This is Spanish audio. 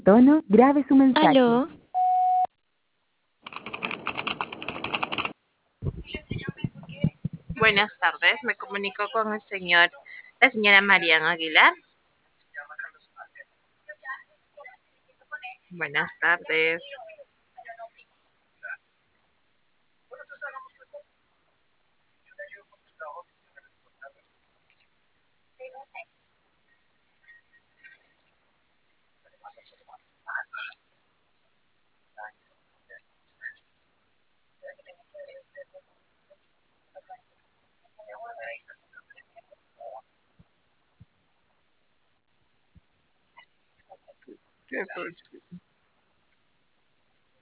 tono, grabe su mensaje. Aló, Buenas tardes, me comunico con la señora Mariana Aguilar. Buenas tardes.